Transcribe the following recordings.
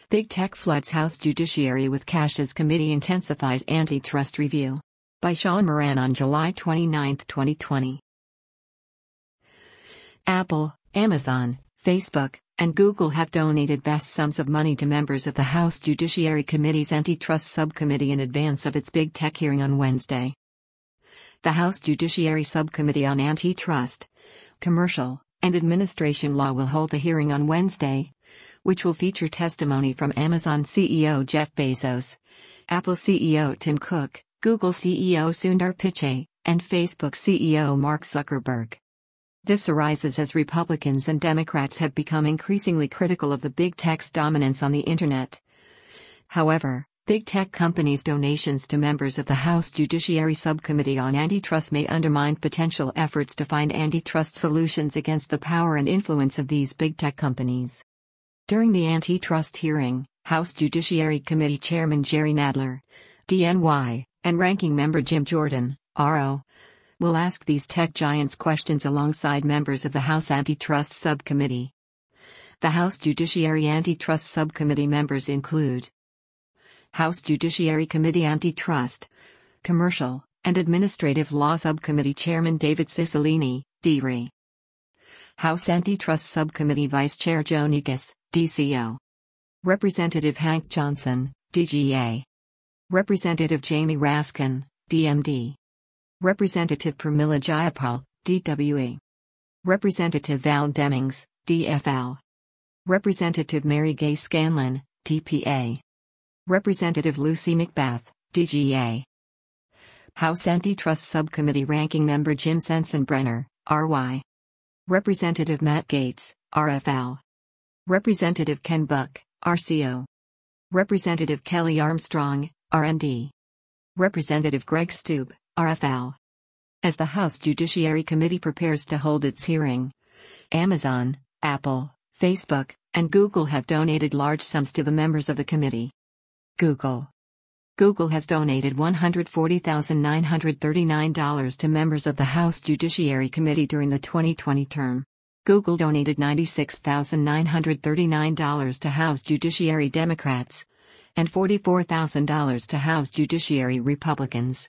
Big Tech floods House Judiciary with cash as committee intensifies antitrust review. By Sean Moran on July 29, 2020. Apple, Amazon, Facebook, and Google have donated vast sums of money to members of the House Judiciary Committee's Antitrust Subcommittee in advance of its Big Tech hearing on Wednesday. The House Judiciary Subcommittee on Antitrust, Commercial, and Administration Law will hold the hearing on Wednesday, which will feature testimony from Amazon CEO Jeff Bezos, Apple CEO Tim Cook, Google CEO Sundar Pichai, and Facebook CEO Mark Zuckerberg. This arises as Republicans and Democrats have become increasingly critical of the big tech's dominance on the internet. However, big tech companies' donations to members of the House Judiciary Subcommittee on Antitrust may undermine potential efforts to find antitrust solutions against the power and influence of these big tech companies. During the antitrust hearing, House Judiciary Committee Chairman Jerry Nadler, DNY, and Ranking Member Jim Jordan, RO, will ask these tech giants questions alongside members of the House Antitrust Subcommittee. The House Judiciary Antitrust Subcommittee members include House Judiciary Committee Antitrust, Commercial, and Administrative Law Subcommittee Chairman David Cicilline, D.R.E. House Antitrust Subcommittee Vice Chair Joe Negus, DCO. Representative Hank Johnson, DGA. Representative Jamie Raskin, DMD. Representative Pramila Jayapal, DWE. Representative Val Demings, DFL. Representative Mary Gay Scanlon, DPA. Representative Lucy McBath, DGA. House Antitrust Subcommittee Ranking Member Jim Sensenbrenner, RY. Representative Matt Gaetz, RFL. Representative Ken Buck, RCO. Representative Kelly Armstrong, RND. Representative Greg Stube, RFL. As the House Judiciary Committee prepares to hold its hearing, Amazon, Apple, Facebook, and Google have donated large sums to the members of the committee. Google has donated $140,939 to members of the House Judiciary Committee during the 2020 term. Google donated $96,939 to House Judiciary Democrats and $44,000 to House Judiciary Republicans.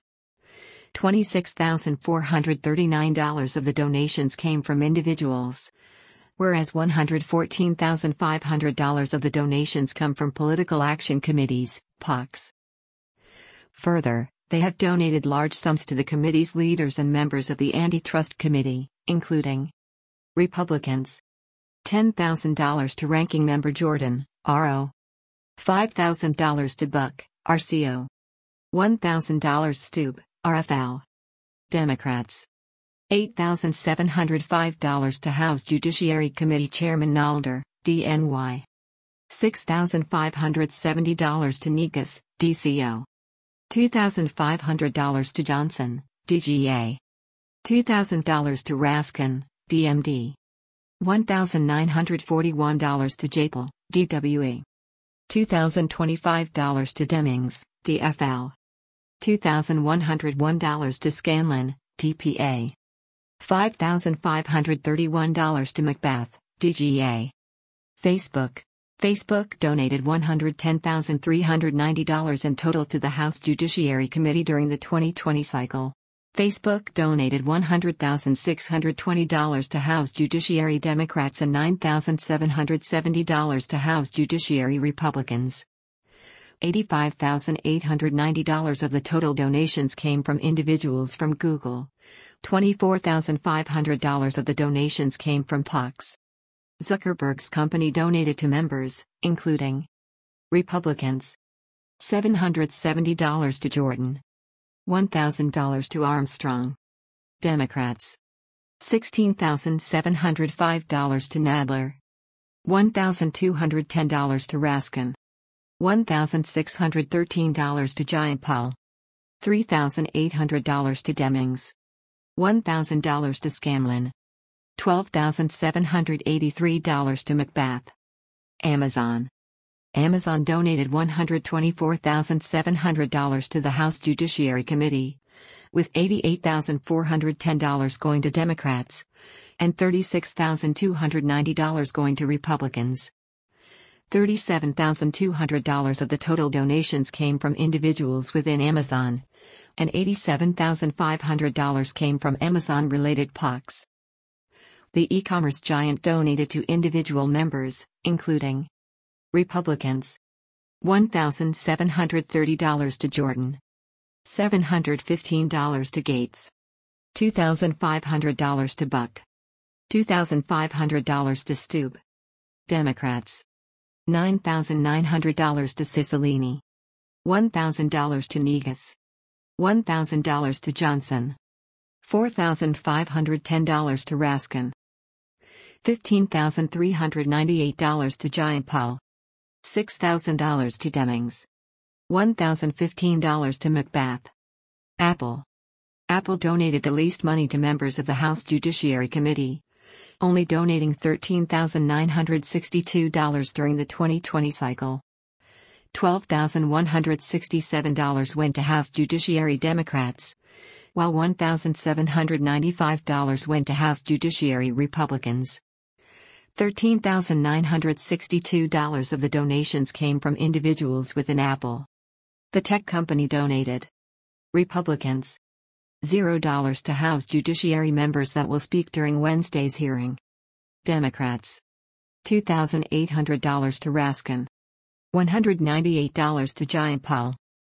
$26,439 of the donations came from individuals, whereas $114,500 of the donations come from Political Action Committees, PACs. Further, they have donated large sums to the committee's leaders and members of the Antitrust Committee, including Republicans. $10,000 to Ranking Member Jordan, RO. $5,000 to Buck, RCO. $1,000 Stube, RFL. Democrats. $8,705 to House Judiciary Committee Chairman Nalder, DNY. $6,570 to Negus, DCO. $2,500 to Johnson, DGA. $2,000 to Raskin, DMD. $1,941 to Japel, DWE. $2,025 to Demings, DFL. $2,101 to Scanlon, DPA. $5,531 to McBath, DGA. Facebook donated $110,390 in total to the House Judiciary Committee during the 2020 cycle. Facebook donated $100,620 to House Judiciary Democrats and $9,770 to House Judiciary Republicans. $85,890 of the total donations came from individuals from Google. $24,500 of the donations came from PACs. Zuckerberg's company donated to members, including Republicans. $770 to Jordan. $1,000 to Armstrong. Democrats. $16,705 to Nadler. $1,210 to Raskin. $1,613 to Jayapal. $3,800 to Demings. $1,000 to Scanlon. $12,783 to McBath. Amazon donated $124,700 to the House Judiciary Committee, with $88,410 going to Democrats and $36,290 going to Republicans. $37,200 of the total donations came from individuals within Amazon, and $87,500 came from Amazon-related POCs. The e-commerce giant donated to individual members, including Republicans, $1,730 to Jordan, $715 to Gates, $2,500 to Buck, $2,500 to Stube. Democrats, $9,900 to Cicilline, $1,000 to Negus, $1,000 to Johnson, $4,510 to Raskin, $15,398 to Giant Paul, $6,000 to Demings, $1,015 to McBath. Apple donated the least money to members of the House Judiciary Committee, only donating $13,962 during the 2020 cycle. $12,167 went to House Judiciary Democrats, while $1,795 went to House Judiciary Republicans. $13,962 of the donations came from individuals within Apple. The tech company donated. Republicans, $0 to House Judiciary members that will speak during Wednesday's hearing. Democrats, $2,800 to Raskin, $198 to Giant Paul,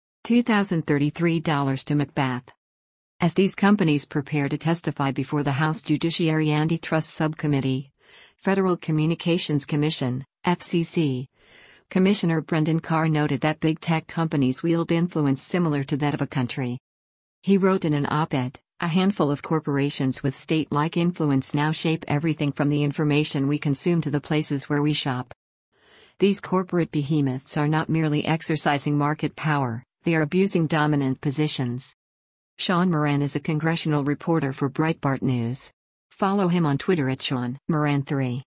$2,033 to McBath. As these companies prepare to testify before the House Judiciary Antitrust Subcommittee, Federal Communications Commission, FCC, Commissioner Brendan Carr noted that big tech companies wield influence similar to that of a country. He wrote in an op-ed, "A handful of corporations with state-like influence now shape everything from the information we consume to the places where we shop. These corporate behemoths are not merely exercising market power, they are abusing dominant positions." Sean Moran is a congressional reporter for Breitbart News. Follow him on Twitter at Sean Moran3.